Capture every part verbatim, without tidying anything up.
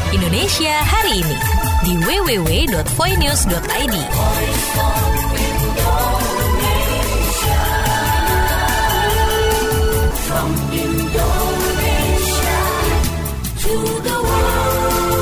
Indonesia hari ini di w w w dot voinews dot i d. From Indonesia to the world.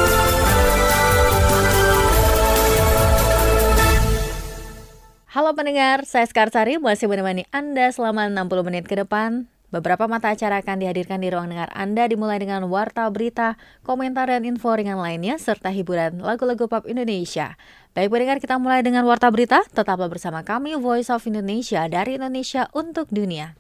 Halo pendengar, saya Skarsari masih menemani Anda selama enam puluh menit ke depan. Beberapa mata acara akan dihadirkan di ruang dengar Anda, dimulai dengan warta berita, komentar dan info ringan lainnya, serta hiburan lagu-lagu pop Indonesia. Baik pendengar, kita mulai dengan warta berita. Tetaplah bersama kami, Voice of Indonesia, dari Indonesia untuk dunia.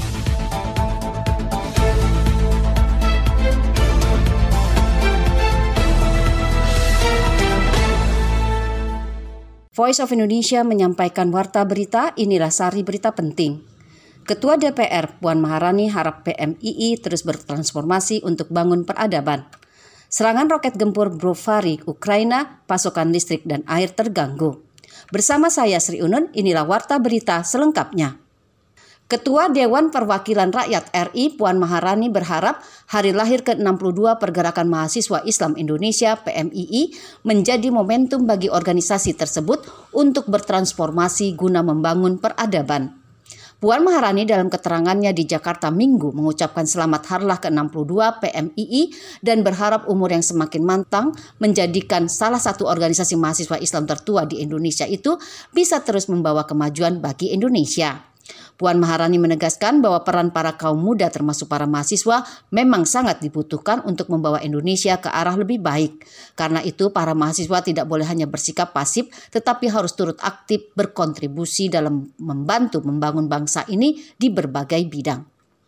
Voice of Indonesia menyampaikan warta berita, inilah sari berita penting. Ketua D P R Puan Maharani harap P M I I terus bertransformasi untuk bangun peradaban. Serangan roket gempur Brovary, Ukraina, pasokan listrik dan air terganggu. Bersama saya Sri Unun, inilah warta berita selengkapnya. Ketua Dewan Perwakilan Rakyat R I Puan Maharani berharap hari lahir ke enam puluh dua Pergerakan Mahasiswa Islam Indonesia P M I I menjadi momentum bagi organisasi tersebut untuk bertransformasi guna membangun peradaban. Puan Maharani dalam keterangannya di Jakarta Minggu mengucapkan selamat harlah ke enam puluh dua P M I I dan berharap umur yang semakin matang menjadikan salah satu organisasi mahasiswa Islam tertua di Indonesia itu bisa terus membawa kemajuan bagi Indonesia. Puan Maharani menegaskan bahwa peran para kaum muda termasuk para mahasiswa memang sangat dibutuhkan untuk membawa Indonesia ke arah lebih baik. Karena itu para mahasiswa tidak boleh hanya bersikap pasif tetapi harus turut aktif berkontribusi dalam membantu membangun bangsa ini di berbagai bidang.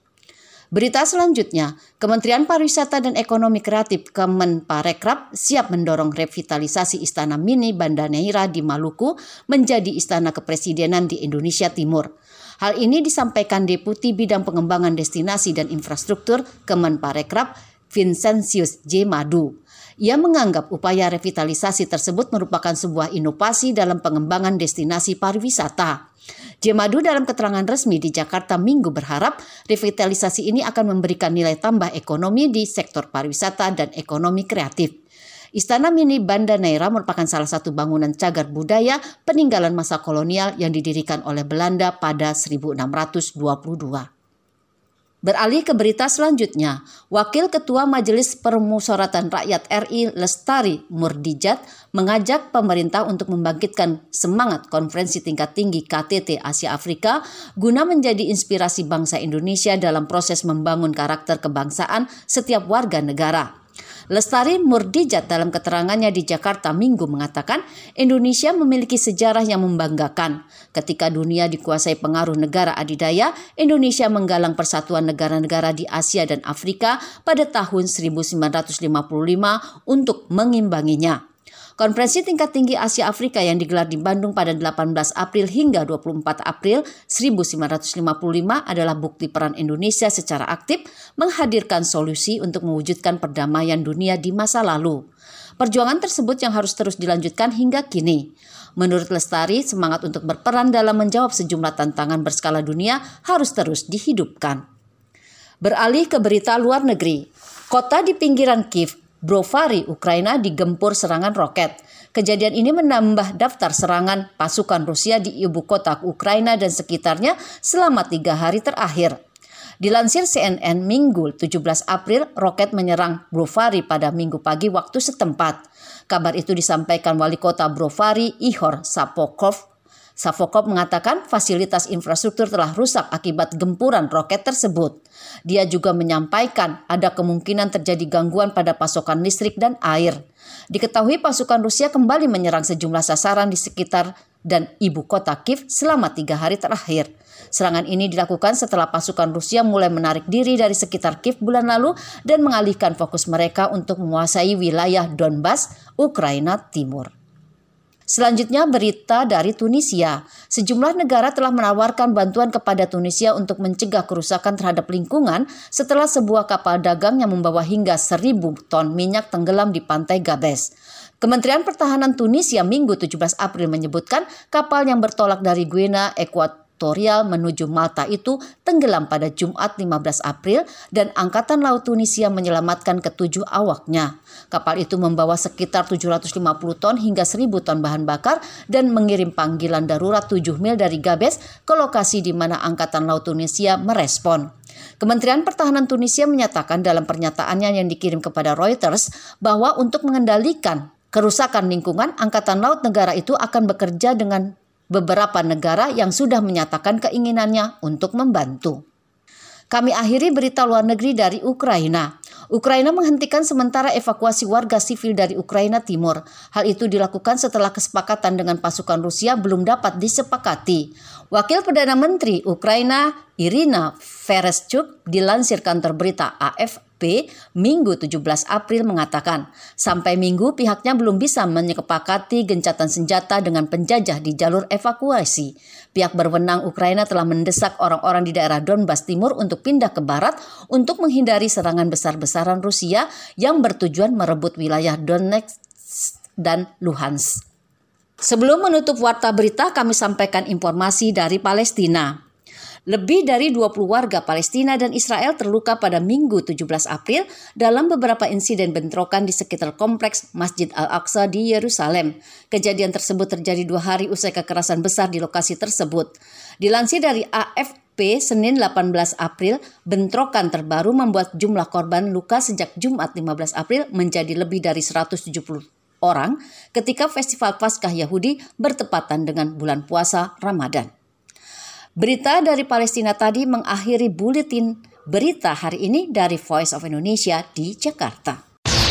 Berita selanjutnya, Kementerian Pariwisata dan Ekonomi Kreatif Kemenparekraf siap mendorong revitalisasi Istana Mini Banda Neira di Maluku menjadi istana kepresidenan di Indonesia Timur. Hal ini disampaikan Deputi Bidang Pengembangan Destinasi dan Infrastruktur Kemenparekraf Vincentius J. Madu. Ia menganggap upaya revitalisasi tersebut merupakan sebuah inovasi dalam pengembangan destinasi pariwisata. J. Madu dalam keterangan resmi di Jakarta Minggu berharap revitalisasi ini akan memberikan nilai tambah ekonomi di sektor pariwisata dan ekonomi kreatif. Istana Mini Banda Neira merupakan salah satu bangunan cagar budaya peninggalan masa kolonial yang didirikan oleh Belanda pada seribu enam ratus dua puluh dua. Beralih ke berita selanjutnya, Wakil Ketua Majelis Permusyawaratan Rakyat R I Lestari Murdijat mengajak pemerintah untuk membangkitkan semangat konferensi tingkat tinggi K T T Asia Afrika guna menjadi inspirasi bangsa Indonesia dalam proses membangun karakter kebangsaan setiap warga negara. Lestari Murdijat dalam keterangannya di Jakarta Minggu mengatakan Indonesia memiliki sejarah yang membanggakan. Ketika dunia dikuasai pengaruh negara adidaya, Indonesia menggalang persatuan negara-negara di Asia dan Afrika pada tahun seribu sembilan ratus lima puluh lima untuk mengimbanginya. Konferensi tingkat tinggi Asia Afrika yang digelar di Bandung pada delapan belas April hingga dua puluh empat April seribu sembilan ratus lima puluh lima adalah bukti peran Indonesia secara aktif menghadirkan solusi untuk mewujudkan perdamaian dunia di masa lalu. Perjuangan tersebut yang harus terus dilanjutkan hingga kini. Menurut Lestari, semangat untuk berperan dalam menjawab sejumlah tantangan berskala dunia harus terus dihidupkan. Beralih ke berita luar negeri, kota di pinggiran Kiev, Brovary, Ukraina digempur serangan roket. Kejadian ini menambah daftar serangan pasukan Rusia di ibu kota Ukraina dan sekitarnya selama tiga hari terakhir. Dilansir C N N Minggu tujuh belas April, roket menyerang Brovary pada Minggu pagi waktu setempat. Kabar itu disampaikan Wali Kota Brovary, Ihor Sapokov. Sapokov mengatakan fasilitas infrastruktur telah rusak akibat gempuran roket tersebut. Dia juga menyampaikan ada kemungkinan terjadi gangguan pada pasokan listrik dan air. Diketahui pasukan Rusia kembali menyerang sejumlah sasaran di sekitar dan ibu kota Kiev selama tiga hari terakhir. Serangan ini dilakukan setelah pasukan Rusia mulai menarik diri dari sekitar Kiev bulan lalu dan mengalihkan fokus mereka untuk menguasai wilayah Donbas, Ukraina Timur. Selanjutnya berita dari Tunisia. Sejumlah negara telah menawarkan bantuan kepada Tunisia untuk mencegah kerusakan terhadap lingkungan setelah sebuah kapal dagang yang membawa hingga seribu ton minyak tenggelam di pantai Gabes. Kementerian Pertahanan Tunisia Minggu tujuh belas April menyebutkan kapal yang bertolak dari Guinea Equatorial ekwatorial menuju Malta itu tenggelam pada Jumat lima belas April dan Angkatan Laut Tunisia menyelamatkan ketujuh awaknya. Kapal itu membawa sekitar tujuh ratus lima puluh ton hingga seribu ton bahan bakar dan mengirim panggilan darurat tujuh mil dari Gabes ke lokasi di mana Angkatan Laut Tunisia merespon. Kementerian Pertahanan Tunisia menyatakan dalam pernyataannya yang dikirim kepada Reuters bahwa untuk mengendalikan kerusakan lingkungan, Angkatan Laut negara itu akan bekerja dengan beberapa negara yang sudah menyatakan keinginannya untuk membantu. Kami akhiri berita luar negeri dari Ukraina. Ukraina menghentikan sementara evakuasi warga sivil dari Ukraina Timur. Hal itu dilakukan setelah kesepakatan dengan pasukan Rusia belum dapat disepakati. Wakil Perdana Menteri Ukraina Irina Vereshchuk dilansir kantor berita A F P Minggu tujuh belas April mengatakan, sampai Minggu pihaknya belum bisa menyepakati gencatan senjata dengan penjajah di jalur evakuasi. Pihak berwenang Ukraina telah mendesak orang-orang di daerah Donbas Timur untuk pindah ke barat untuk menghindari serangan besar-besaran Rusia yang bertujuan merebut wilayah Donetsk dan Luhansk. Sebelum menutup warta berita, kami sampaikan informasi dari Palestina. Lebih dari dua puluh warga Palestina dan Israel terluka pada Minggu tujuh belas April dalam beberapa insiden bentrokan di sekitar kompleks Masjid Al-Aqsa di Yerusalem. Kejadian tersebut terjadi dua hari usai kekerasan besar di lokasi tersebut. Dilansir dari A F P Senin delapan belas April, bentrokan terbaru membuat jumlah korban luka sejak Jumat lima belas April menjadi lebih dari seratus tujuh puluh orang ketika Festival Paskah Yahudi bertepatan dengan bulan puasa Ramadan. Berita dari Palestina tadi mengakhiri buletin berita hari ini dari Voice of Indonesia di Jakarta.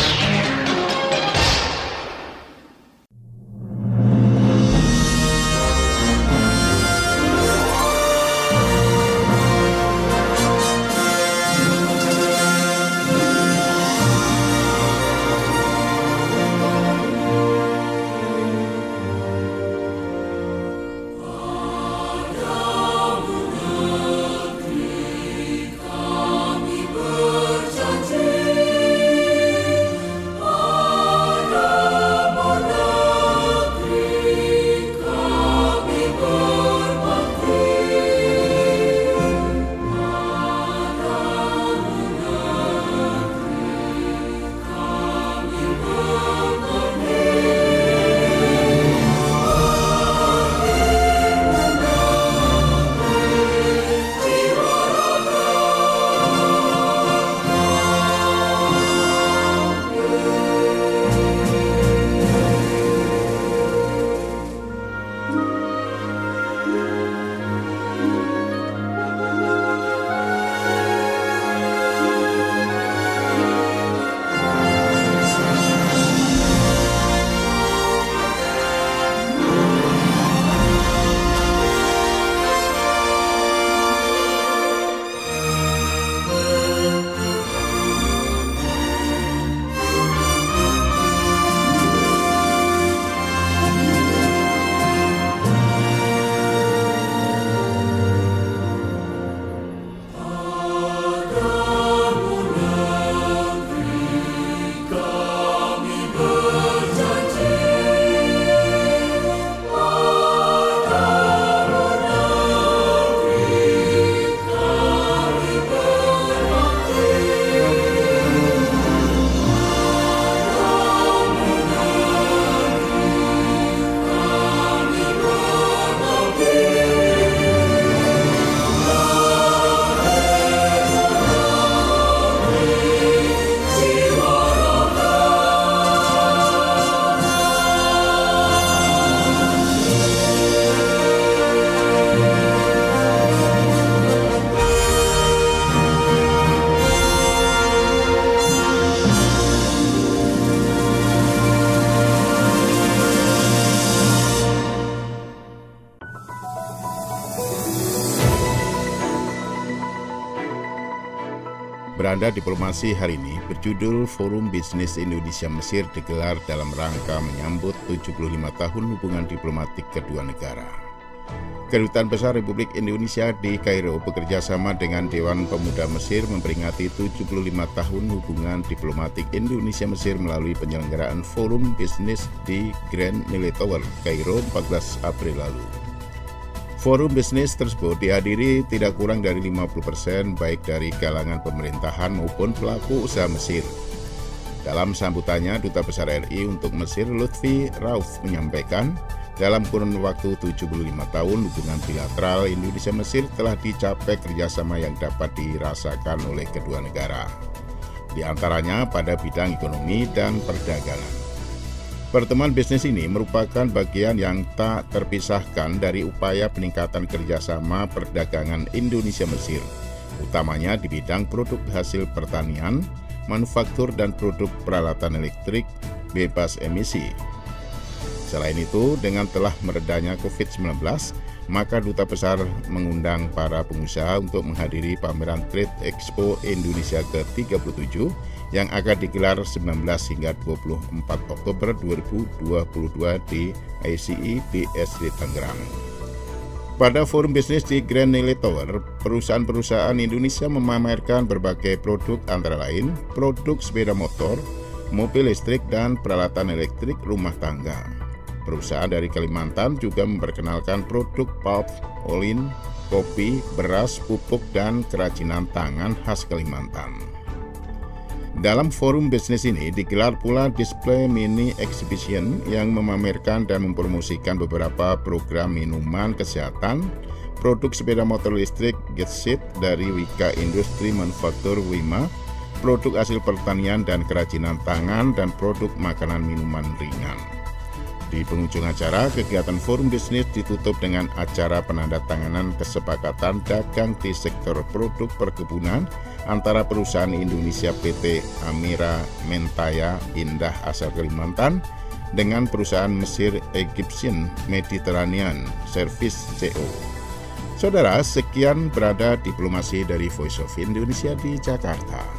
Beranda Diplomasi hari ini berjudul Forum Bisnis Indonesia Mesir digelar dalam rangka menyambut tujuh puluh lima tahun hubungan diplomatik kedua negara. Kedutaan Besar Republik Indonesia di Kairo bekerja sama dengan Dewan Pemuda Mesir memperingati tujuh puluh lima tahun hubungan diplomatik Indonesia-Mesir melalui penyelenggaraan Forum Bisnis di Grand Nile Tower, Kairo empat belas April lalu. Forum bisnis tersebut dihadiri tidak kurang dari lima puluh persen baik dari kalangan pemerintahan maupun pelaku usaha Mesir. Dalam sambutannya, Duta Besar R I untuk Mesir Lutfi Rauf menyampaikan, dalam kurun waktu tujuh puluh lima tahun hubungan bilateral Indonesia-Mesir telah dicapai kerjasama yang dapat dirasakan oleh kedua negara, di antaranya pada bidang ekonomi dan perdagangan. Pertemuan bisnis ini merupakan bagian yang tak terpisahkan dari upaya peningkatan kerjasama perdagangan Indonesia-Mesir, utamanya di bidang produk hasil pertanian, manufaktur dan produk peralatan elektrik bebas emisi. Selain itu, dengan telah meredanya covid sembilan belas, maka Duta Besar mengundang para pengusaha untuk menghadiri pameran Trade Expo Indonesia ke tiga puluh tujuh yang akan digelar sembilan belas hingga dua puluh empat Oktober dua ribu dua puluh dua di I C I B S D Tangerang. Pada forum bisnis di Grand Nile Tower, perusahaan-perusahaan Indonesia memamerkan berbagai produk antara lain produk sepeda motor, mobil listrik, dan peralatan elektrik rumah tangga. Perusahaan dari Kalimantan juga memperkenalkan produk pulp, olin, kopi, beras, pupuk, dan kerajinan tangan khas Kalimantan. Dalam forum bisnis ini digelar pula display mini exhibition yang memamerkan dan mempromosikan beberapa program minuman kesehatan, produk sepeda motor listrik Getsit dari Wika Industri Manufaktur Wima, produk hasil pertanian dan kerajinan tangan, dan produk makanan minuman ringan. Di penghujung acara, kegiatan forum bisnis ditutup dengan acara penandatanganan kesepakatan dagang di sektor produk perkebunan antara perusahaan Indonesia P T Amira Mentaya Indah asal Kalimantan dengan perusahaan Mesir Egyptian Mediterranean Service C O. Saudara, sekian berada diplomasi dari Voice of Indonesia di Jakarta.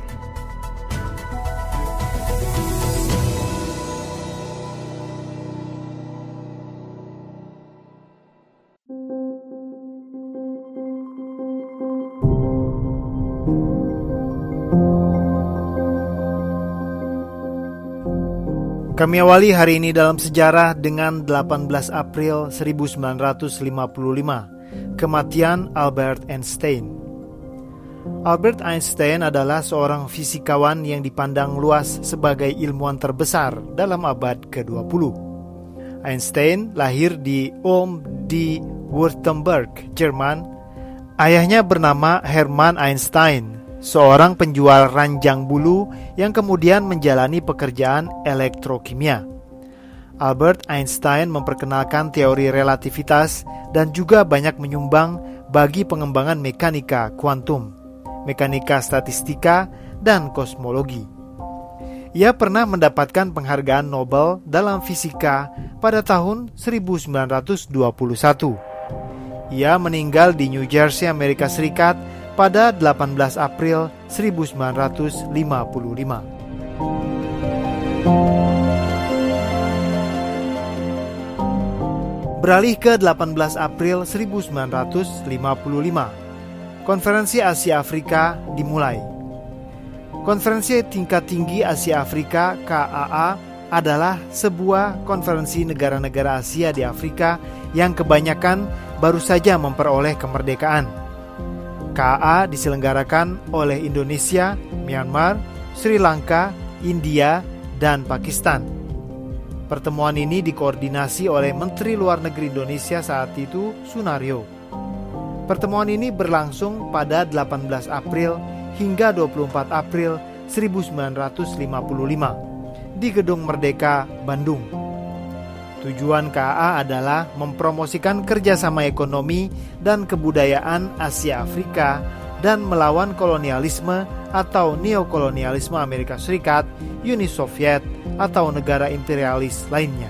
Kami awali hari ini dalam sejarah dengan delapan belas April seribu sembilan ratus lima puluh lima, kematian Albert Einstein. Albert Einstein adalah seorang fisikawan yang dipandang luas sebagai ilmuwan terbesar dalam abad ke dua puluh. Einstein lahir di Ulm di Württemberg, Jerman. Ayahnya bernama Hermann Einstein, seorang penjual ranjang bulu yang kemudian menjalani pekerjaan elektrokimia. Albert Einstein memperkenalkan teori relativitas dan juga banyak menyumbang bagi pengembangan mekanika kuantum, mekanika statistika, dan kosmologi. Ia pernah mendapatkan penghargaan Nobel dalam fisika pada tahun seribu sembilan ratus dua puluh satu. Ia meninggal di New Jersey, Amerika Serikat pada delapan belas April seribu sembilan ratus lima puluh lima. Beralih ke delapan belas April seribu sembilan ratus lima puluh lima, Konferensi Asia Afrika dimulai. Konferensi Tingkat Tinggi Asia Afrika K A A adalah sebuah konferensi negara-negara Asia di Afrika yang kebanyakan baru saja memperoleh kemerdekaan. K A A diselenggarakan oleh Indonesia, Myanmar, Sri Lanka, India, dan Pakistan. Pertemuan ini dikoordinasi oleh Menteri Luar Negeri Indonesia saat itu, Sunario. Pertemuan ini berlangsung pada delapan belas April hingga dua puluh empat April seribu sembilan ratus lima puluh lima di Gedung Merdeka, Bandung. Tujuan K A A adalah mempromosikan kerjasama ekonomi dan kebudayaan Asia Afrika dan melawan kolonialisme atau neokolonialisme Amerika Serikat, Uni Soviet, atau negara imperialis lainnya.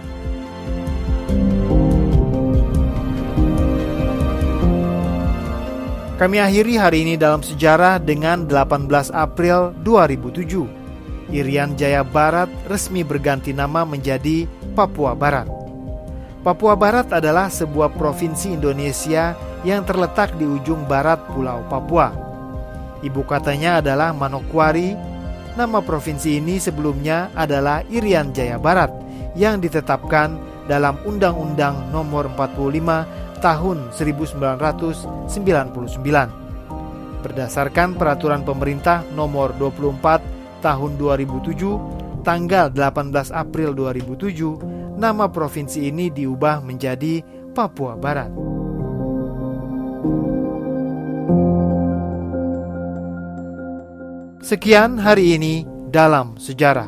Kami akhiri hari ini dalam sejarah dengan delapan belas April dua ribu tujuh. Irian Jaya Barat resmi berganti nama menjadi Papua Barat. Papua Barat adalah sebuah provinsi Indonesia yang terletak di ujung barat Pulau Papua. Ibu kotanya adalah Manokwari. Nama provinsi ini sebelumnya adalah Irian Jaya Barat yang ditetapkan dalam Undang-Undang Nomor empat puluh lima tahun seribu sembilan ratus sembilan puluh sembilan. Berdasarkan peraturan pemerintah nomor dua puluh empat tahun dua ribu tujuh, tanggal delapan belas April dua ribu tujuh, nama provinsi ini diubah menjadi Papua Barat. Sekian hari ini dalam sejarah.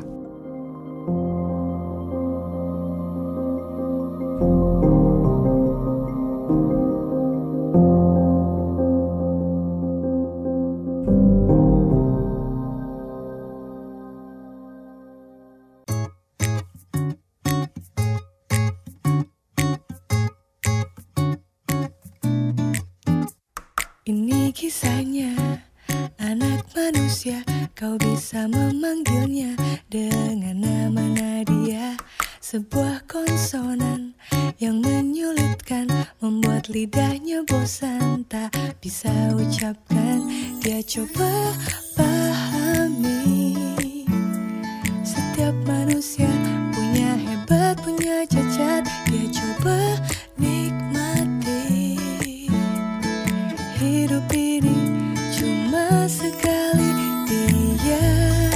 Ini kisahnya anak manusia, kau bisa memanggilnya dengan nama Nadia. Sebuah konsonan yang menyulitkan, membuat lidahnya bosan, tak bisa ucapkan. Dia coba pahami, setiap manusia punya hebat, punya cacat. Dia coba nikmati hidup ini cuma sekali. Dia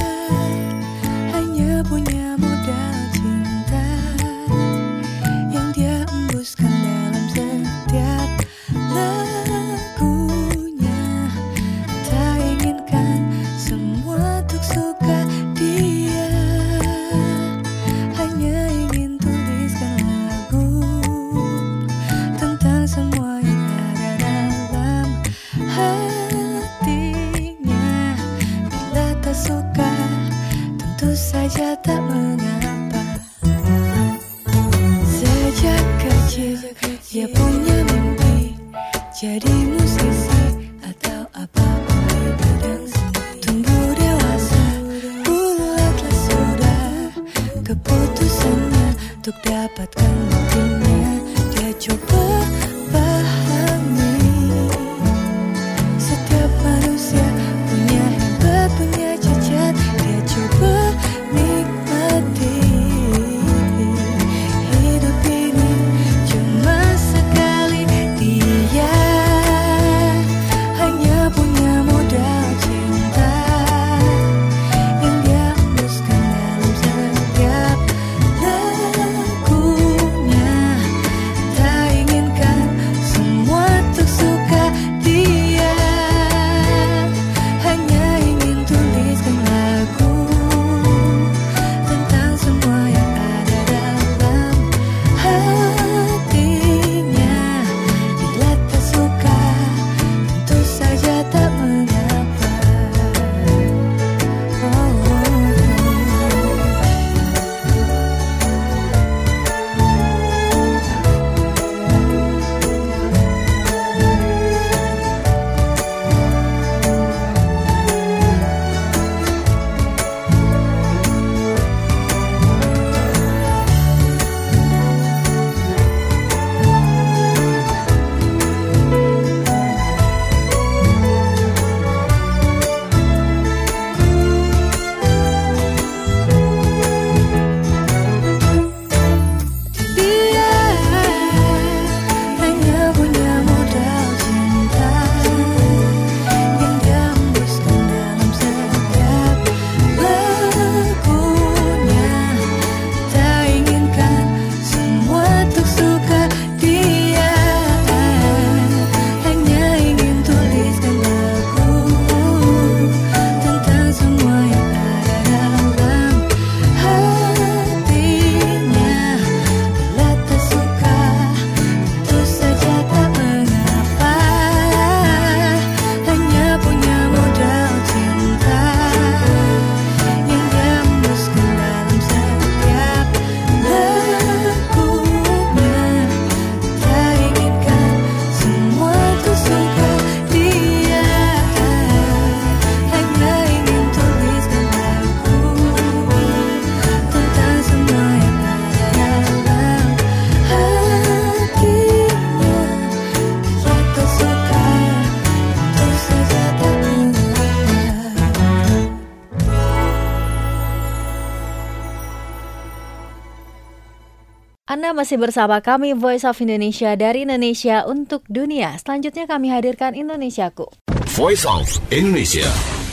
hanya punya modal cinta yang dia embuskan dalam setiap lagunya. Tak inginkan semua untuk suka dia, hanya ingin tuliskan lagu tentang semua yang ada dalam hatinya. Bila tak suka, tentu saja tak mengapa. Sejak kecil dia punya mimpi jadi musisi atau apa boleh bidang seni. Tumbuh dewasa, bulatlah sudah keputusannya untuk dapatkan mimpinya. Dia coba pahami, setiap manusia punya hebat, punya cacat. Dia coba nikmati hidup ini cuma sekali. Dia hanya punya modal cinta yang dia embuskan dalam setiap lagunya. Tak inginkan Anda masih bersama kami Voice of Indonesia dari Indonesia untuk dunia. Selanjutnya kami hadirkan Indonesiaku. Voice of Indonesia.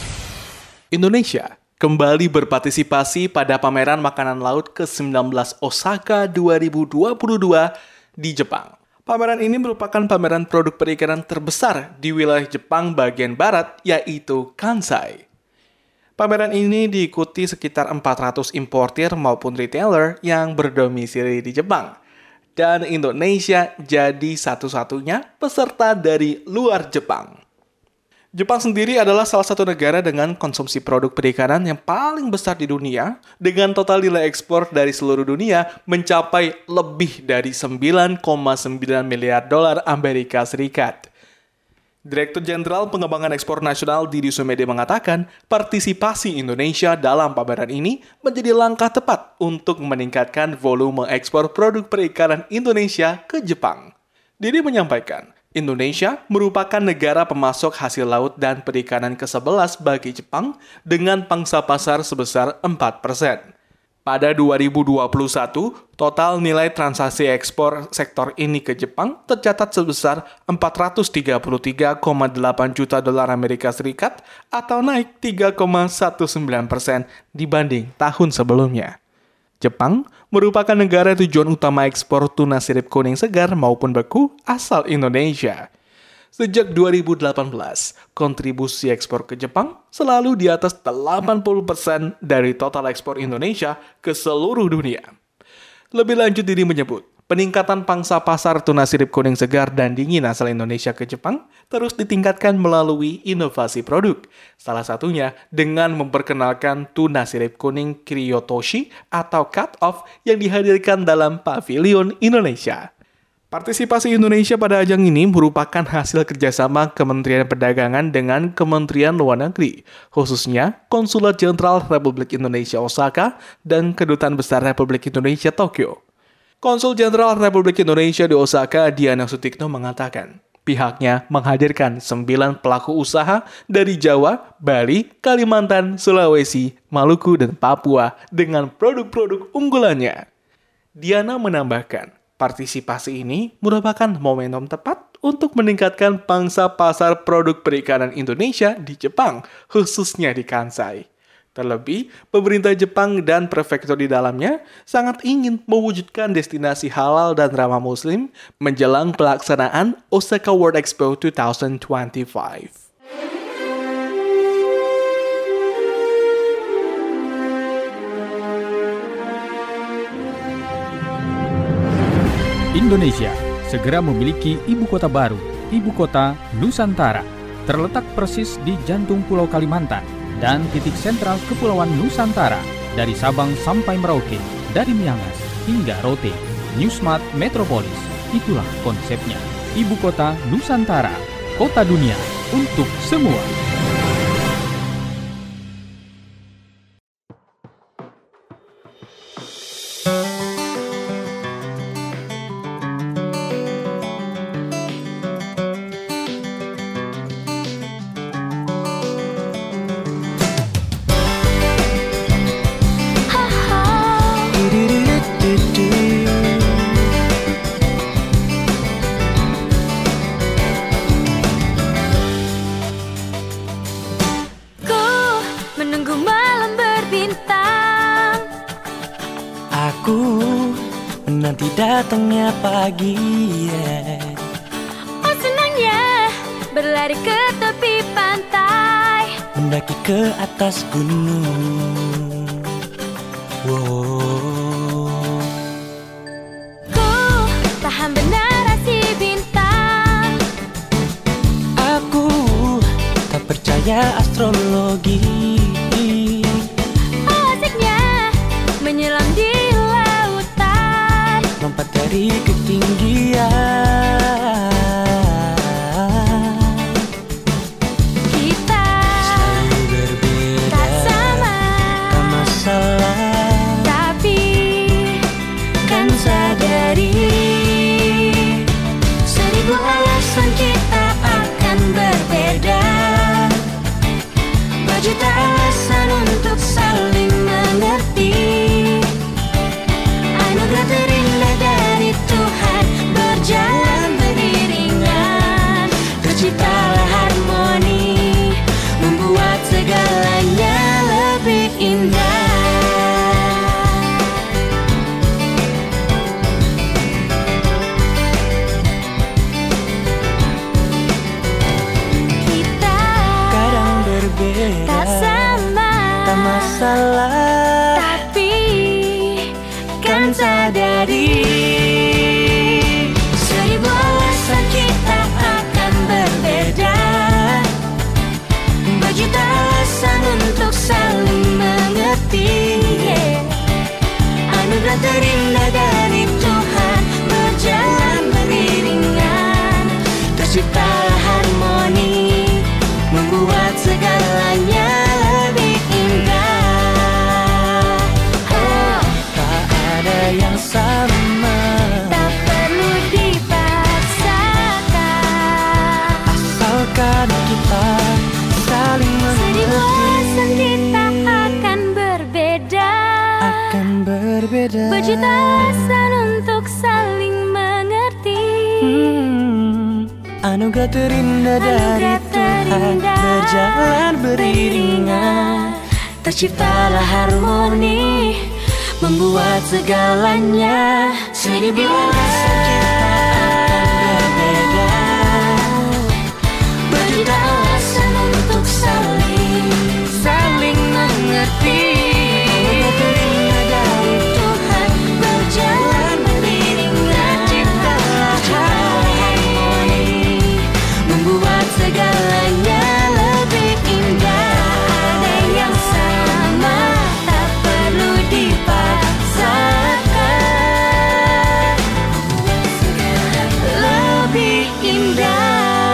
Indonesia kembali berpartisipasi pada pameran makanan laut ke sembilan belas Osaka dua ribu dua puluh dua di Jepang. Pameran ini merupakan pameran produk perikanan terbesar di wilayah Jepang bagian barat, yaitu Kansai. Pameran ini diikuti sekitar empat ratus importir maupun retailer yang berdomisili di Jepang. Dan Indonesia jadi satu-satunya peserta dari luar Jepang. Jepang sendiri adalah salah satu negara dengan konsumsi produk perikanan yang paling besar di dunia, dengan total nilai ekspor dari seluruh dunia mencapai lebih dari sembilan koma sembilan miliar dolar Amerika Serikat. Direktur Jenderal Pengembangan Ekspor Nasional Didi Sumede mengatakan, partisipasi Indonesia dalam pameran ini menjadi langkah tepat untuk meningkatkan volume ekspor produk perikanan Indonesia ke Jepang. Didi menyampaikan, Indonesia merupakan negara pemasok hasil laut dan perikanan ke-sebelas bagi Jepang dengan pangsa pasar sebesar empat persen. Pada dua ribu dua puluh satu, total nilai transaksi ekspor sektor ini ke Jepang tercatat sebesar empat ratus tiga puluh tiga koma delapan juta dolar Amerika Serikat atau naik tiga koma sembilan belas persen dibanding tahun sebelumnya. Jepang merupakan negara tujuan utama ekspor tuna sirip kuning segar maupun beku asal Indonesia. Sejak dua ribu delapan belas, kontribusi ekspor ke Jepang selalu di atas delapan puluh persen dari total ekspor Indonesia ke seluruh dunia. Lebih lanjut, Didi menyebut, peningkatan pangsa pasar tuna sirip kuning segar dan dingin asal Indonesia ke Jepang terus ditingkatkan melalui inovasi produk. Salah satunya dengan memperkenalkan tuna sirip kuning Kiryotoshi atau cut-off yang dihadirkan dalam Pavilion Indonesia. Partisipasi Indonesia pada ajang ini merupakan hasil kerjasama Kementerian Perdagangan dengan Kementerian Luar Negeri, khususnya Konsulat Jenderal Republik Indonesia Osaka dan Kedutaan Besar Republik Indonesia Tokyo. Konsul Jenderal Republik Indonesia di Osaka, Diana Sutikno mengatakan, pihaknya menghadirkan sembilan pelaku usaha dari Jawa, Bali, Kalimantan, Sulawesi, Maluku, dan Papua dengan produk-produk unggulannya. Diana menambahkan, partisipasi ini merupakan momentum tepat untuk meningkatkan pangsa pasar produk perikanan Indonesia di Jepang, khususnya di Kansai. Terlebih, pemerintah Jepang dan prefektur di dalamnya sangat ingin mewujudkan destinasi halal dan ramah muslim menjelang pelaksanaan Osaka World Expo dua ribu dua puluh lima. Indonesia segera memiliki ibu kota baru, ibu kota Nusantara, terletak persis di jantung Pulau Kalimantan dan titik sentral Kepulauan Nusantara dari Sabang sampai Merauke, dari Miangas hingga Rote. New Smart Metropolis, itulah konsepnya. Ibu kota Nusantara, kota dunia untuk semua. Nanti datangnya pagi, yeah. Oh senangnya berlari ke tepi pantai, mendaki ke atas gunung. Wow. Ku paham benar rasi bintang. Aku tak percaya astrologi. Oh asiknya menyelam di lompat dari ketinggian. Kita selalu berbeda, tak sama. menyadari seribu alasan kita akan berbeda, berjuta alasan untuk saling mengerti. Yeah. Anugerah terindah dari Tuhan berjalan beriringan, terciptalah harmoni, membuat segalanya lebih indah. Oh, tak ada yang sama, tak perlu dipaksakan, asalkan kita saling seribu alasan mengerti. kita akan berbeda, Akan berbeda, berjuta alasan untuk saling mengerti. Hmm, anugerah terindah dari Anugerah Tuhan terindah berjalan beriringan, terciptalah harmoni, membuat segalanya seribu alasan kita akan berbeda, berjuta alasan untuk saling saling mengerti. Anugerah terindah dari Tuhan berjalan beriringan, terciptalah harmoni, membuat segalanya lebih indah. Ada yang sama, tak perlu dipaksakan, Lebih indah.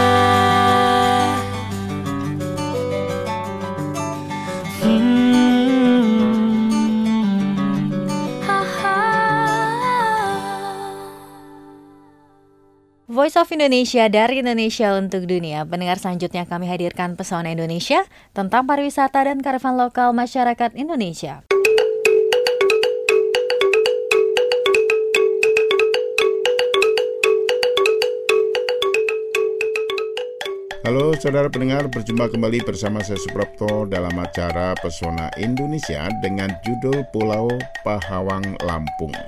Voice of Indonesia dari Indonesia untuk dunia. Pendengar, selanjutnya kami hadirkan Pesona Indonesia tentang pariwisata dan kearifan lokal masyarakat Indonesia. Halo saudara pendengar, berjumpa kembali bersama saya Suprapto dalam acara Pesona Indonesia dengan judul Pulau Pahawang, Lampung.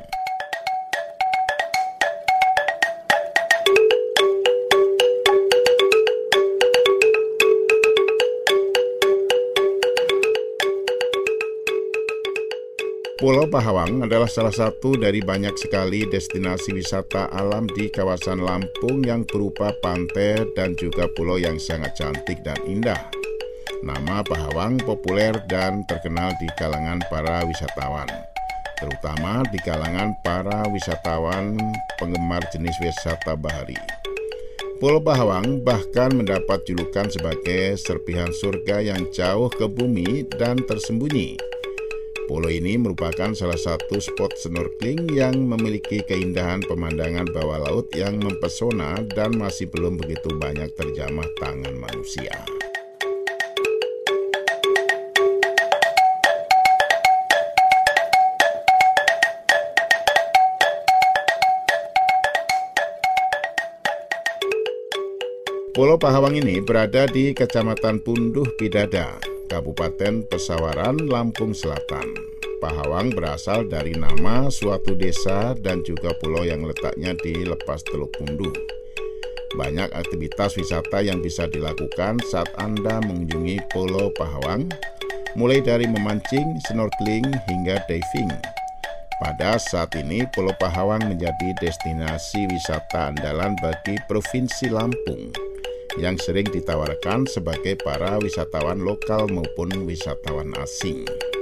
Pulau Pahawang adalah salah satu dari banyak sekali destinasi wisata alam di kawasan Lampung yang berupa pantai dan juga pulau yang sangat cantik dan indah. Nama Pahawang populer dan terkenal di kalangan para wisatawan, terutama di kalangan para wisatawan penggemar jenis wisata bahari. Pulau Pahawang bahkan mendapat julukan sebagai serpihan surga yang jauh ke bumi dan tersembunyi. Pulau ini merupakan salah satu spot snorkeling yang memiliki keindahan pemandangan bawah laut yang mempesona dan masih belum begitu banyak terjamah tangan manusia. Pulau Pahawang ini berada di Kecamatan Punduh Pidada, Kabupaten Pesawaran, Lampung Selatan. Pahawang berasal dari nama suatu desa dan juga pulau yang letaknya di lepas Teluk Punduh. Banyak aktivitas wisata yang bisa dilakukan saat Anda mengunjungi Pulau Pahawang, mulai dari memancing, snorkeling, hingga diving. Pada saat ini, Pulau Pahawang menjadi destinasi wisata andalan bagi Provinsi Lampung, yang sering ditawarkan sebagai para wisatawan lokal maupun wisatawan asing.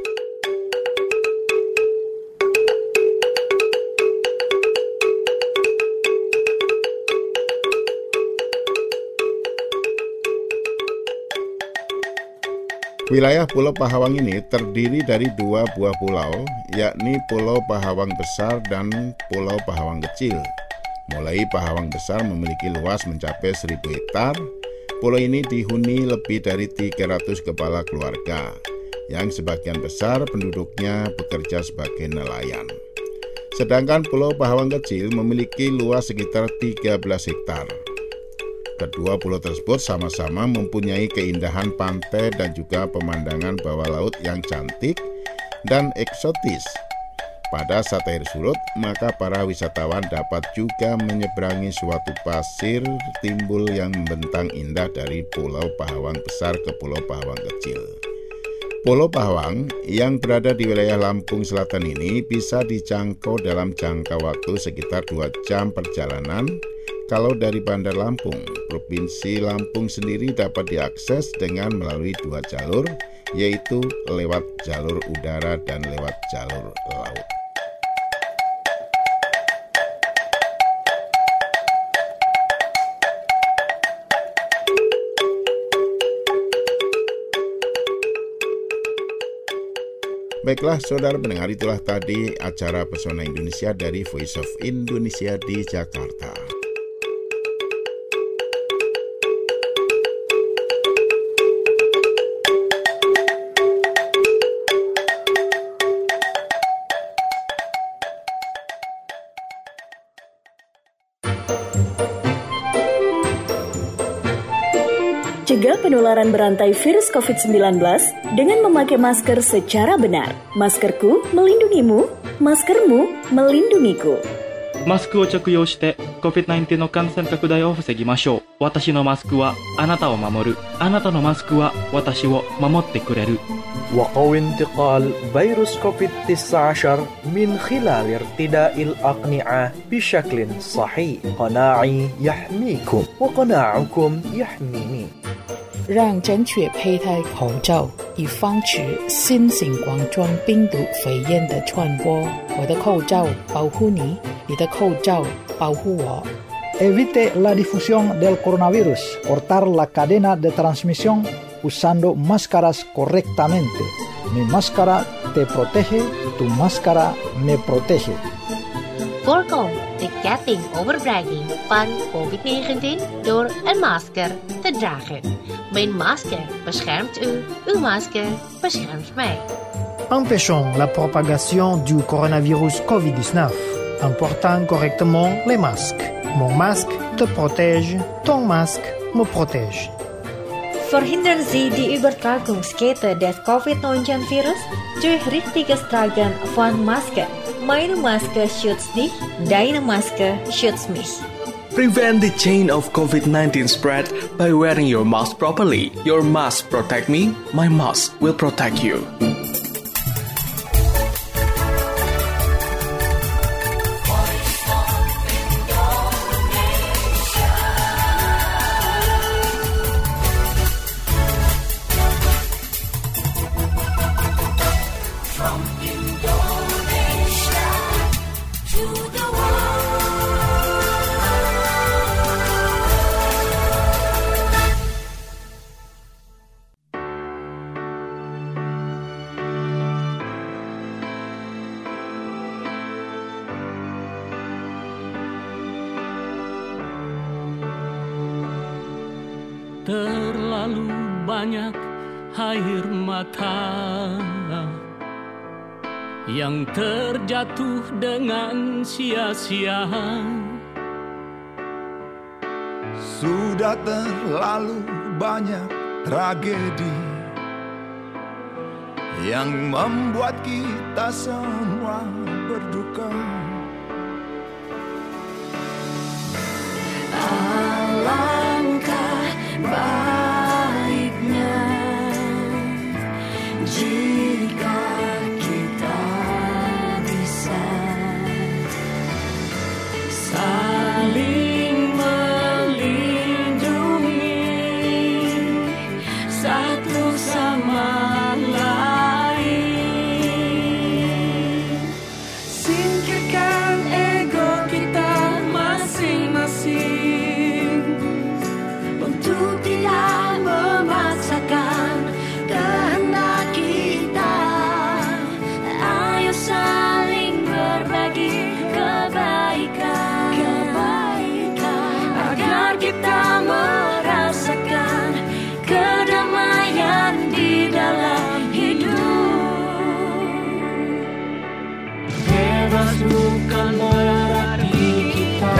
Wilayah Pulau Pahawang ini terdiri dari dua buah pulau, yakni Pulau Pahawang Besar dan Pulau Pahawang Kecil. Mulai Pahawang Besar memiliki luas mencapai seribu hektar. Pulau ini dihuni lebih dari tiga ratus kepala keluarga, yang sebagian besar penduduknya bekerja sebagai nelayan. Sedangkan Pulau Pahawang Kecil memiliki luas sekitar tiga belas hektar. Kedua pulau tersebut sama-sama mempunyai keindahan pantai dan juga pemandangan bawah laut yang cantik dan eksotis. Pada saat air surut, maka para wisatawan dapat juga menyeberangi suatu pasir timbul yang membentang indah dari Pulau Pahawang Besar ke Pulau Pahawang Kecil. Pulau Pahwang yang berada di wilayah Lampung Selatan ini bisa dijangkau dalam jangka waktu sekitar dua jam perjalanan. Kalau dari Bandar Lampung, Provinsi Lampung sendiri dapat diakses dengan melalui dua jalur, yaitu lewat jalur udara dan lewat jalur laut. Baiklah saudara pendengar, itulah tadi acara Pesona Indonesia dari Voice of Indonesia di Jakarta. Cegah penularan berantai virus covid sembilan belas dengan memakai masker secara benar. Maskerku melindungimu, maskermu melindungiku. マスクを着用して コビッドナインティーン の感染拡大を防ぎましょう。私のマスクはあなたを守る。あなたのマスクは私を守ってくれる。 وقوي انتقال فيروس كوفيد تسعة عشر من خلال ارتداء الأقنعة بشكل صحيح. قناعي يحميكم وقناعكم يحميني. 让正确佩戴口罩，以防止新型冠状病毒肺炎的传播。我的口罩保护你，你的口罩保护我。 Evite la difusión del coronavirus. Cortar la cadena de transmisión usando máscaras correctamente. Mi máscara te protege, tu máscara me protege. Voorkom de ketting overdraging van covid negentien door een masker te dragen. Mijn masker beschermt u, uw masker beschermt mij. Empêchons la propagation du coronavirus covid dix-neuf en portant correctement les masques. Mon masque te protège, ton masque me protège. Verhindern Sie die Übertragungskette des covid neunzehn Virus durch richtiges Tragen von Masken. Meine Maske schützt dich, deine Maske schützt mich. Prevent the chain of covid nineteen spread by wearing your mask properly. Your mask protect me, my mask will protect you. Terlalu banyak air mata yang terjatuh dengan sia-sia. Sudah terlalu banyak tragedi yang membuat kita semua berduka. Alangkah baiknya jika kita bisa saling melindungi satu sama lain. Singkirkan ego kita masing-masing untuk tidak memaksakan kehendak kita. Ayo saling berbagi kebaikan, kebaikan agar kita merasakan kedamaian di dalam hidup. Bebas bukan berarti kita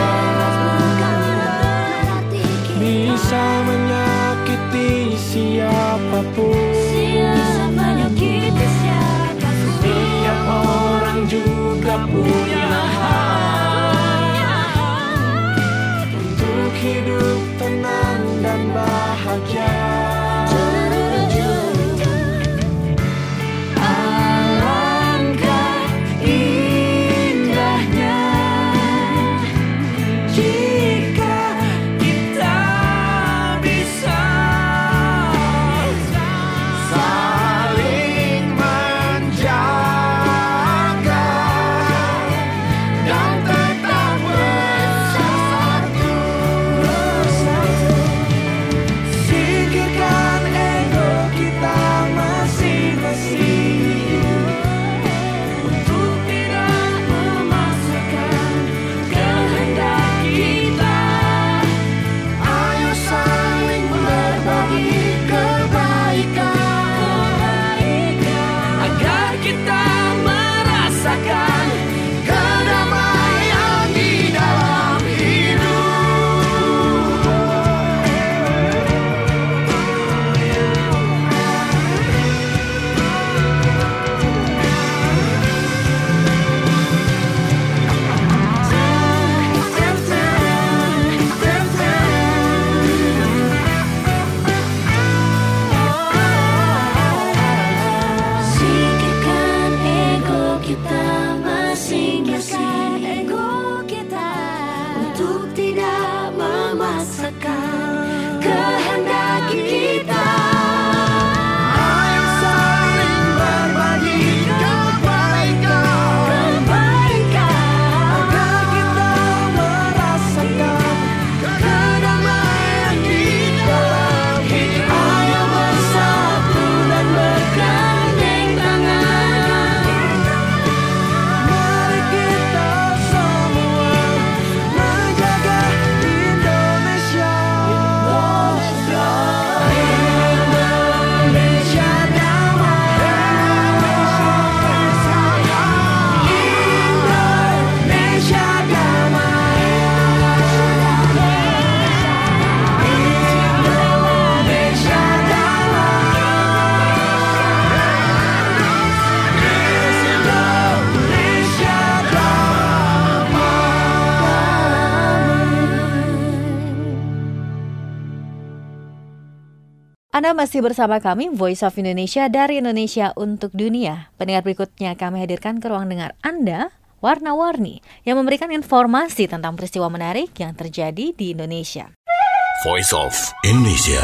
bisa menyakiti siapapun. Bisa menyakiti siapapun. Setiap orang juga punya hak untuk hidup tenang dan bahagia. Anda masih bersama kami, Voice of Indonesia dari Indonesia untuk Dunia. Pendengar berikutnya kami hadirkan ke ruang dengar Anda, Warna-Warni, yang memberikan informasi tentang peristiwa menarik yang terjadi di Indonesia. Voice of Indonesia.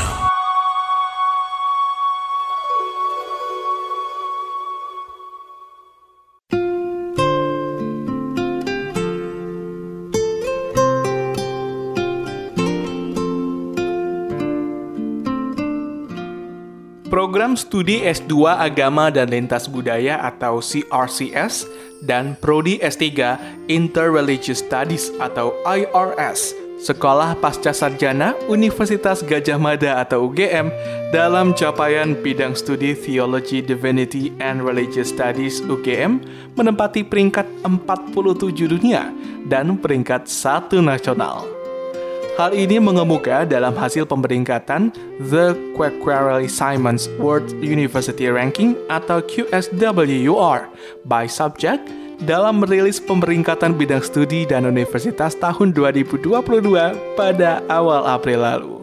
Program Studi S dua Agama dan Lintas Budaya atau C R C S dan Prodi S tiga Interreligious Studies atau I R S Sekolah Pasca Sarjana Universitas Gadjah Mada atau U G M dalam capaian bidang studi Theology, Divinity, and Religious Studies U G M menempati peringkat empat puluh tujuh dunia dan peringkat satu nasional. Hal ini mengemuka dalam hasil pemeringkatan The Quacquarelli Simons World University Ranking atau Q S W U R by Subject dalam merilis pemeringkatan bidang studi dan universitas tahun dua ribu dua puluh dua pada awal April lalu.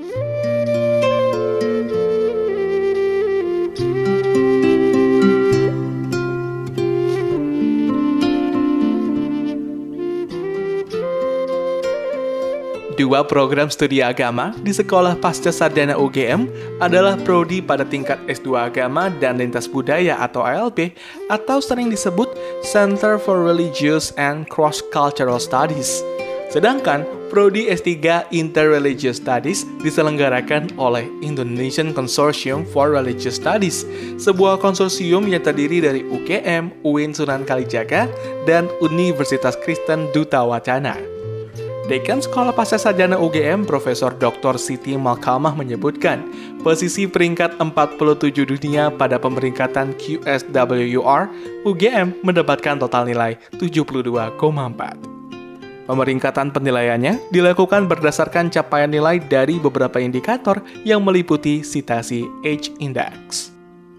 Dua program studi agama di Sekolah Pasca Sarjana U G M adalah prodi pada tingkat S dua Agama dan Lintas Budaya atau A L B atau sering disebut Center for Religious and Cross-Cultural Studies. Sedangkan prodi S tiga Interreligious Studies diselenggarakan oleh Indonesian Consortium for Religious Studies, sebuah konsorsium yang terdiri dari U G M, U I N Sunan Kalijaga, dan Universitas Kristen Duta Wacana. Dekan Sekolah Pasca Sarjana U G M, Profesor Doktor Siti Malkamah menyebutkan, posisi peringkat empat puluh tujuh dunia pada pemeringkatan Q S W U R, U G M mendapatkan total nilai tujuh puluh dua koma empat. Pemeringkatan penilaiannya dilakukan berdasarkan capaian nilai dari beberapa indikator yang meliputi citasi H-Index.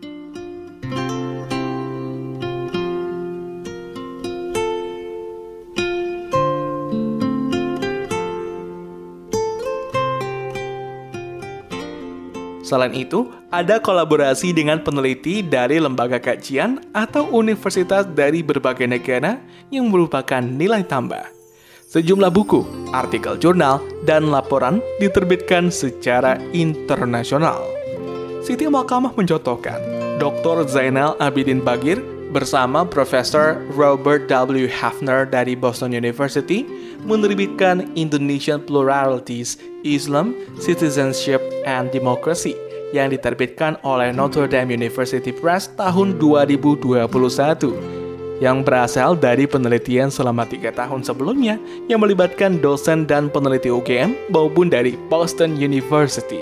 Selain itu, ada kolaborasi dengan peneliti dari lembaga kajian atau universitas dari berbagai negara yang merupakan nilai tambah. Sejumlah buku, artikel jurnal, dan laporan diterbitkan secara internasional. Siti Malkamah mencontohkan, Doktor Zainal Abidin Bagir bersama Profesor Robert W. Hafner dari Boston University menerbitkan Indonesian Pluralities, Islam, Citizenship, and Democracy yang diterbitkan oleh Notre Dame University Press tahun dua ribu dua puluh satu yang berasal dari penelitian selama tiga tahun sebelumnya yang melibatkan dosen dan peneliti U G M maupun dari Boston University.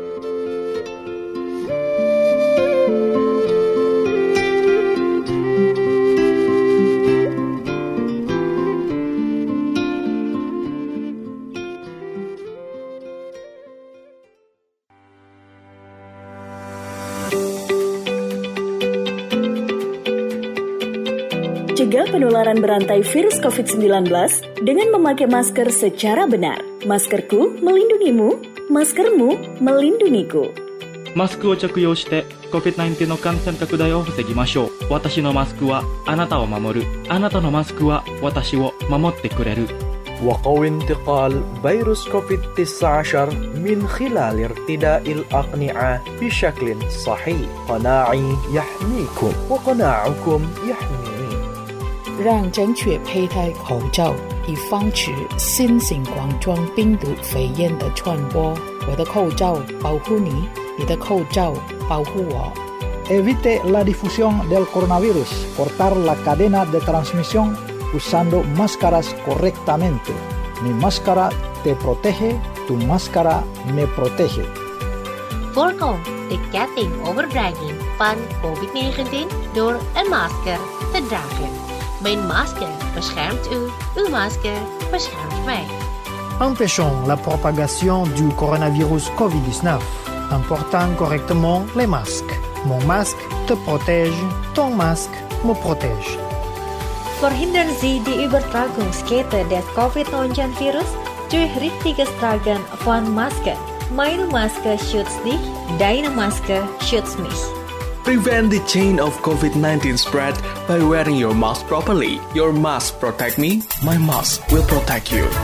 Cegah penularan berantai virus covid sembilan belas dengan memakai masker secara benar. Maskerku melindungimu, maskermu melindungiku. マスクを着用して コビッドナインティーン の感染拡大を防ぎましょう。私のマスクはあなたを守る。あなたのマスクは私を守ってくれる。 وقوي انتقال فيروس كوفيد تسعة عشر من خلال ارتداء الأقنعة بشكل صحيح. قناعي يحميكم وقناعكم يحميني. 让正确佩戴口罩，以防止新型冠状病毒肺炎的传播。我的口罩保护你，你的口罩保护我。 Evite la difusión del coronavirus. Cortar la cadena de transmisión usando máscaras correctamente. Mi máscara te protege, tu máscara me protege. Voorkom de ketting overdraging van covid negentien door een masker te dragen. Mijn masker beschermt u, uw masker beschermt mij. Empêchons la propagation du coronavirus covid dix-neuf en portant correctement les masques. Mon masque te protège, ton masque me protège. Verhindern Sie die Übertragungskette des covid neunzehn Virus durch richtiges Tragen von Masken. Meine Maske schützt dich, deine Maske schützt mich. Prevent the chain of COVID nineteen spread by wearing your mask properly. Your mask protect me, my mask will protect you.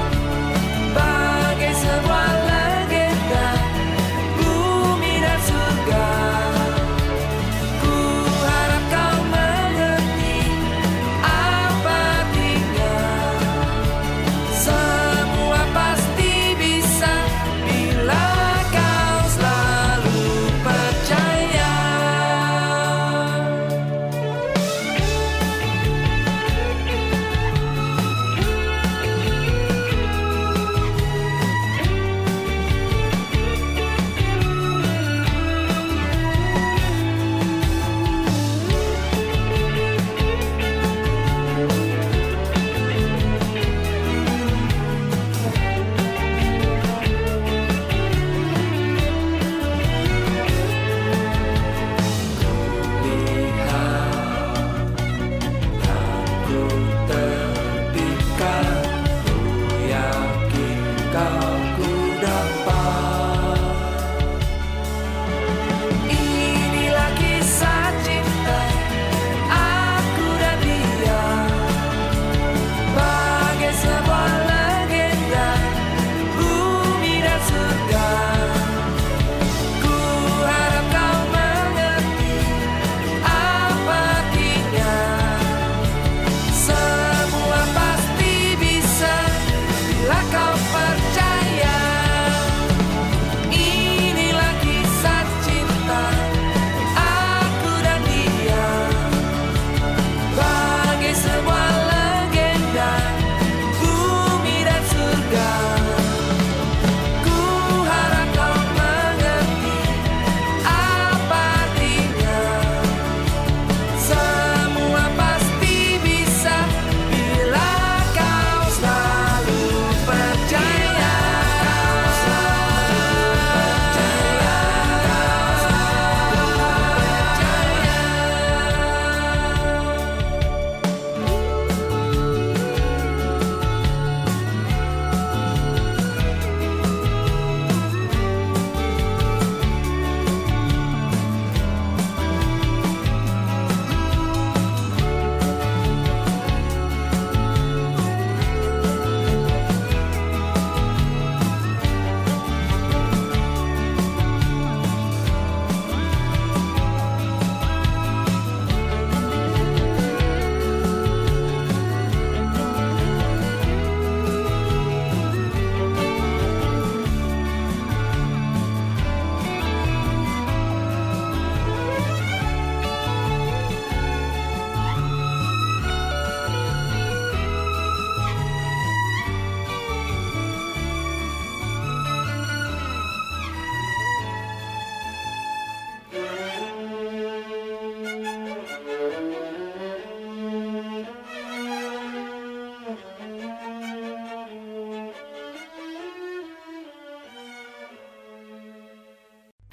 Bagai sebuah legenda, bumi dan surga.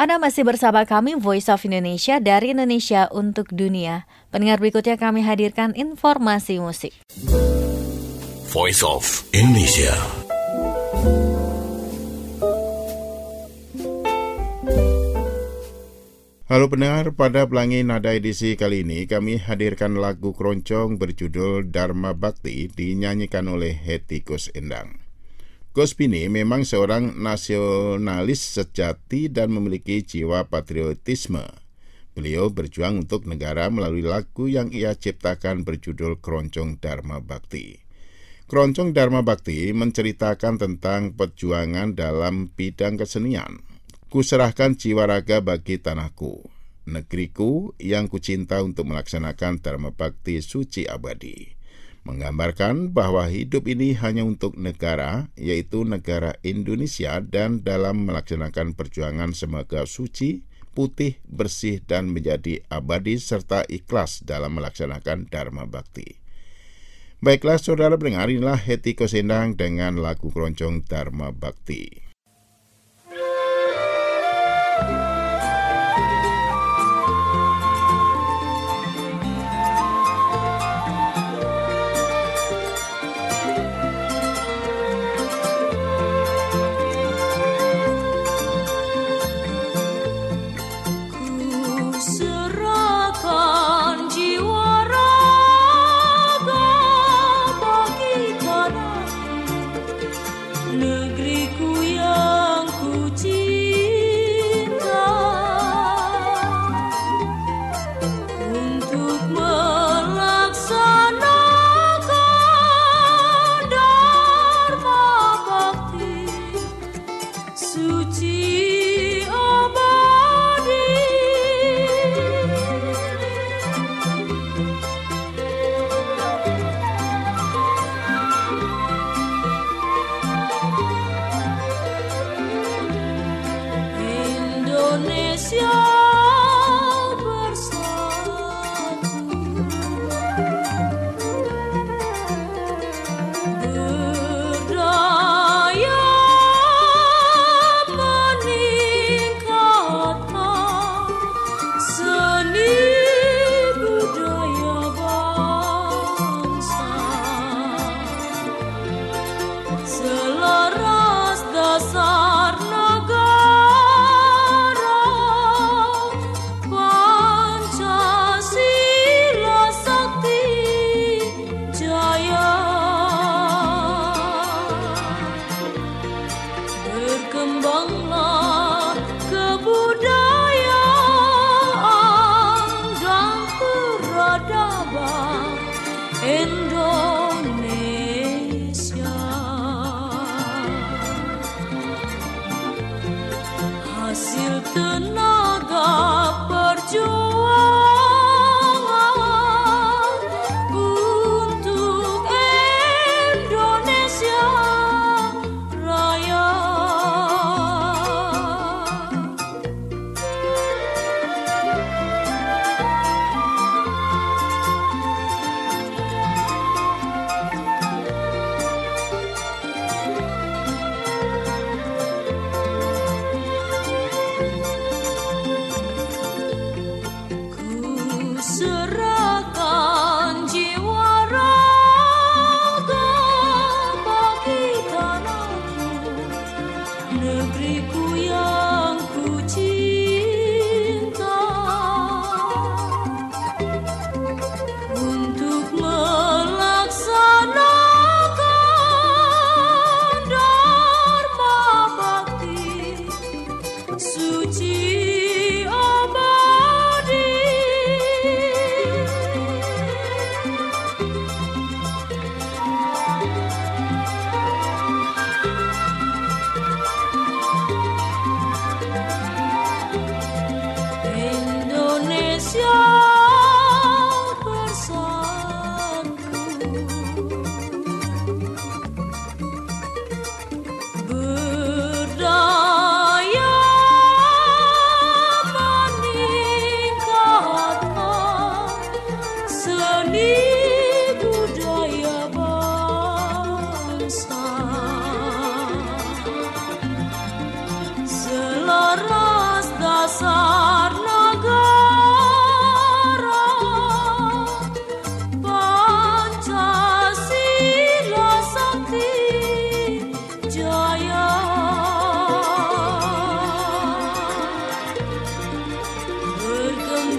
Anda masih bersama kami Voice of Indonesia dari Indonesia untuk Dunia. Pendengar, berikutnya kami hadirkan informasi musik. Voice of Indonesia. Halo pendengar, pada Pelangi Nada edisi kali ini kami hadirkan lagu keroncong berjudul Dharma Bakti dinyanyikan oleh Hetty Koes Endang. Koes Pini memang seorang nasionalis sejati dan memiliki jiwa patriotisme. Beliau berjuang untuk negara melalui lagu yang ia ciptakan berjudul Keroncong Dharma Bakti. Keroncong Dharma Bakti menceritakan tentang perjuangan dalam bidang kesenian. Kuserahkan jiwa raga bagi tanahku, negeriku yang kucinta untuk melaksanakan Dharma Bakti suci abadi. Menggambarkan bahwa hidup ini hanya untuk negara, yaitu negara Indonesia, dan dalam melaksanakan perjuangan semoga suci, putih, bersih, dan menjadi abadi serta ikhlas dalam melaksanakan Dharma Bakti. Baiklah saudara pendengar, inilah Hetty Koes Endang dengan lagu keroncong Dharma Bakti.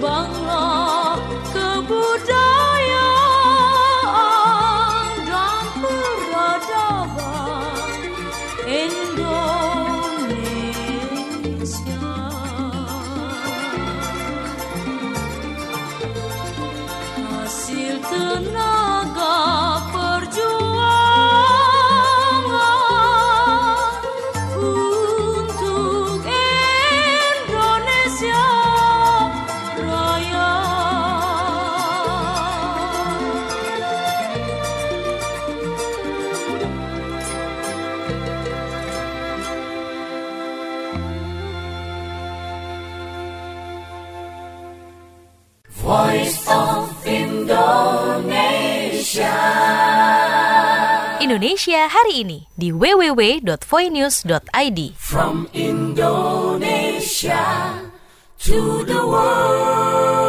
Kembanglah kebudayaan dan peradaban Indonesia. Hasil tenaga perjuangan untuk Indonesia Raya. Voice of Indonesia. Indonesia hari ini di w w w dot voinews dot i d. From Indonesia to the world.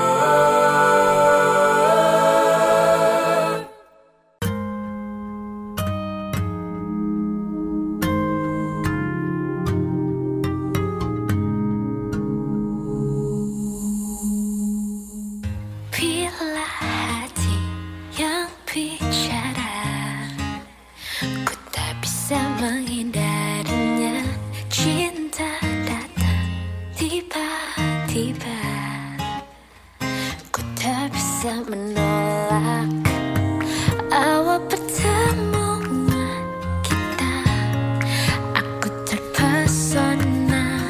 Bila hati yang bicara, ku tak bisa menghindarinya. Cinta datang tiba-tiba, ku tak bisa menolak awal pertemuan kita. Aku terpesona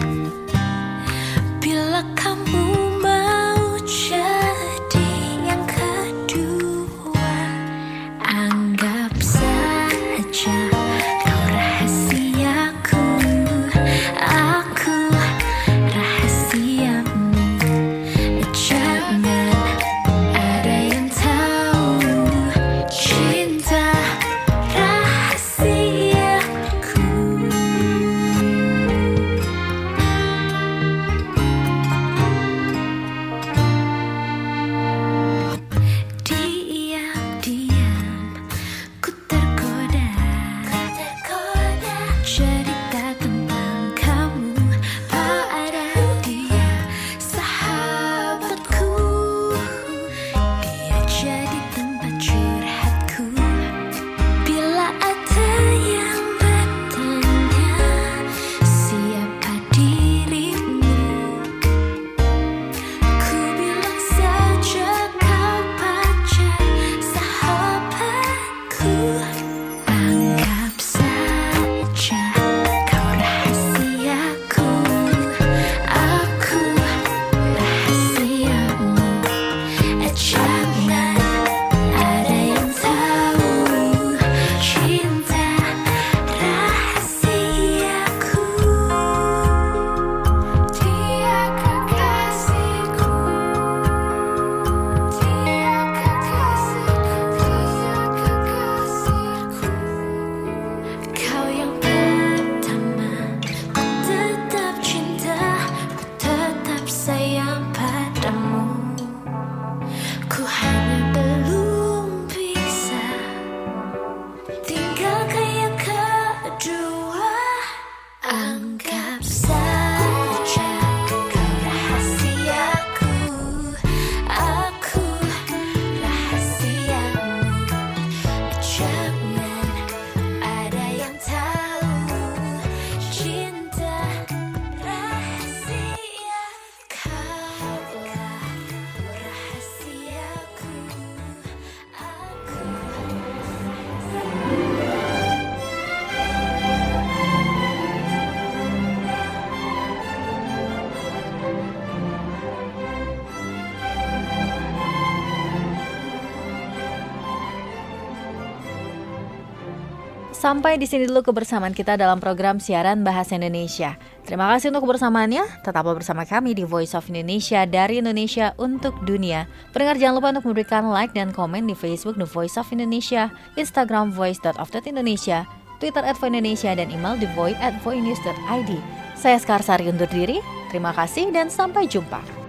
bila kamu mau jadi yang kedua. Anggap saja kau rahasiaku, aku rahasiamu. Jangan ada yang tahu cinta rahasiaku. Diam-diam ku tergoda, cerita tentang kamu pada dia, sahabatku. Dia jadi tempat curhatku. Bila ada yang bertanya siapa dirimu, ku bilang saja kau pacar sahabatku. Anggap saja kau rahasiaku, aku rahasiamu. Jangan ada yang tahu cinta rahasiaku. Dia kekasihku, dia kekasihku, dia kekasihku. Kau yang pertama, ku tetap cinta, ku tetap sayang padamu. Ku hanya belum bisa tinggalkan yang kedua. Anggap saja kau rahasiaku, aku rahasiamu. Jangan ada yang tahu cinta rahasia. Kaulah rahasiaku, aku Sampai di sini dulu kebersamaan kita dalam program siaran Bahasa Indonesia. Terima kasih untuk kebersamaannya. Tetaplah bersama kami di Voice of Indonesia, dari Indonesia untuk dunia. Pendengar jangan lupa untuk memberikan like dan komen di Facebook The Voice of Indonesia, Instagram voice dot of dot indonesia, Twitter at voice indonesia, dan email thevoice at voicenews dot i d. Saya Skarsari undur diri. Terima kasih dan sampai jumpa.